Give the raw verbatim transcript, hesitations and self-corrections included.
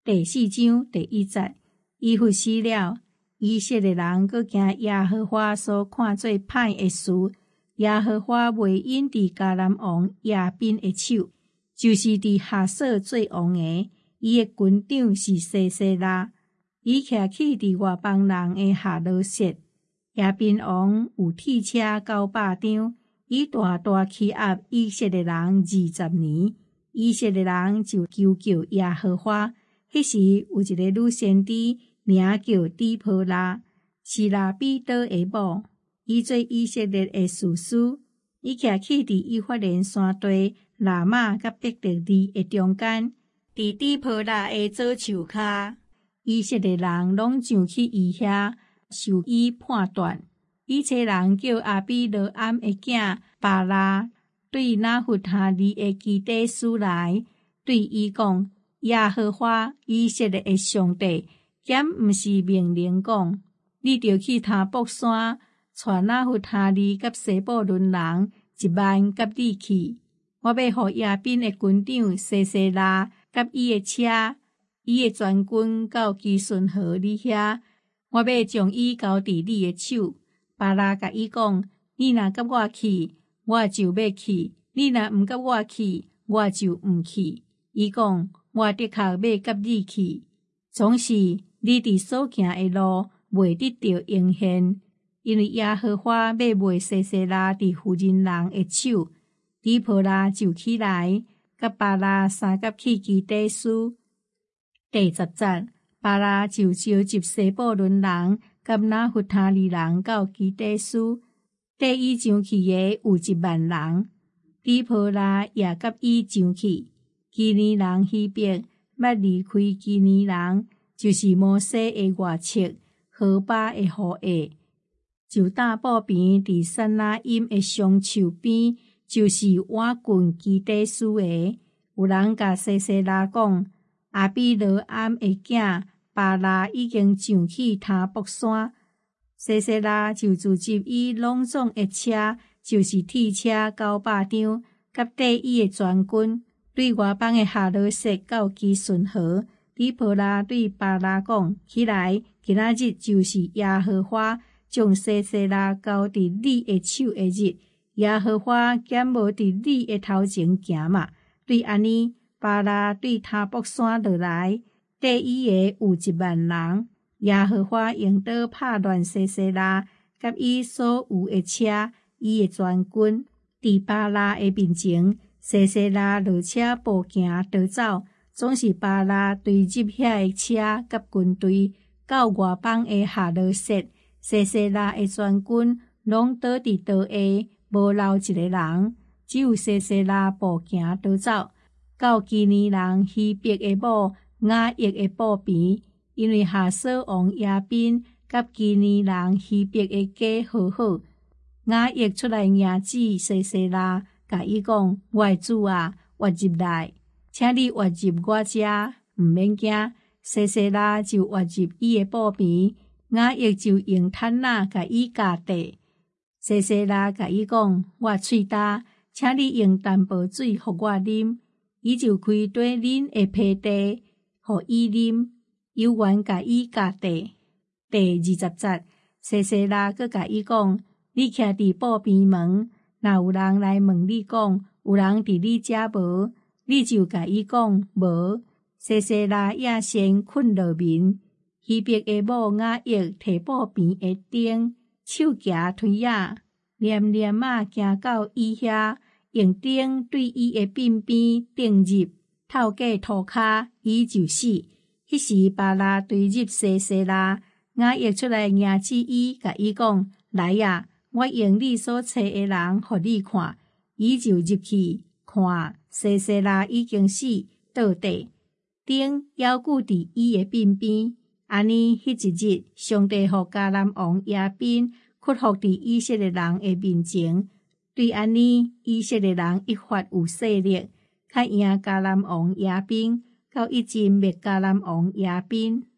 第四章第一节，伊服死了，以色列人阁惊耶和华所看做歹的事，耶和华袂引伫迦南王亚宾的手，就是伫哈索做王的，伊的军长是西西拉，伊徛起伫外邦人的哈罗瑟。亚宾王有铁车九百张，伊大大欺压以色列人二十年，以色列人就求救耶和华。迄时有一个女先知，名叫底波拉，是拉比多的某，伊做以色列的士师，伊徛起伫以法莲山地拉玛甲伯特利的中间，伫底波拉的左手骹，以色列人拢上去伊遐。受伊判断，以色列人叫阿比罗暗的囝巴拉对拿弗他利的基底斯来，对伊讲：耶和华以色列的上帝，检毋是命令讲，你着去塔博山，带拿弗他利甲西布伦人一万甲你去。我要互亚宾的军长西西拉甲伊的车，伊的全军到基顺河你遐。我要将伊交伫你的手。巴拉甲伊讲：你若甲我去，我就要去；你若毋甲我去，我就毋去。伊讲：我的确要甲你去，总是你伫所行的路袂得到应现，因为耶和华要卖西西拉伫妇人人的手。底波拉就起来，甲巴拉三甲去基底斯。第十节。巴拉就召集西布伦人甲拿弗他利人到基底斯，缀伊上去的有一万人。底波拉也甲伊上去。基尼人希伯捌离开基尼人，就是摩西的外戚何巴的后裔，就打布边伫山拉因的上树边，就是瓦郡基底斯的。有人甲西西拉讲，阿比罗暗的囝巴拉已經上去塔博山，西西拉就組集伊攏總的車，就是鐵車九百張，甲缀伊的全軍，對外邦的哈羅瑟到基順河。底波拉對巴拉講：起來，今仔日就是耶和華將西西拉交佇你的手的日，耶和華減無佇你的頭前行嘛。對安尼，巴拉對塔博山落來。缀伊的有一萬人，耶和華用刀拍亂西西拉，甲伊所有的車，伊的全軍，佇巴拉的面前，西西拉落車步行逃走，總是巴拉對入遐的車甲軍隊，到外邦的哈羅瑟，西西拉的全軍攏倒佇刀下，無留一個人，只有西西拉步行逃走，到基尼人希伯的某。雅億的布邊，因為哈索王亞賓甲基尼人希伯的家和好，雅億出來迎旨西西拉，甲伊講：我的主啊，活入來，請你活入我遮，毋免驚。西西拉就活入伊的布邊，雅億就用毯仔甲伊加地。西西拉甲伊講：我喙焦，請你用淡薄水互我啉。伊就開對恁的被地。互伊啉，有緣甲伊加地。第二十節，西西拉閣甲伊講：你徛佇布邊門，若有人來問你講，有人佇你遮無？你就甲伊講無。西西拉也先困落眠，希伯的某雅億摕布邊的釘，手夾推仔，黏黏仔行到伊遐，用釘對伊的鬢邊釘入。透過塗骹，伊就死。迄時巴拉對入西西拉，雅億出來迎旨伊，甲伊講：來呀，我用你所找的人，互你看。伊就入去看，西西拉已經死，倒地，釘猶固佇伊的鬢邊。安尼，迄一日，上帝互迦南王亞賓屈服佇以色列人的面前。對安尼，以色列人一發有勢力。較贏迦南王亞賓，到一戰滅迦南王亞賓。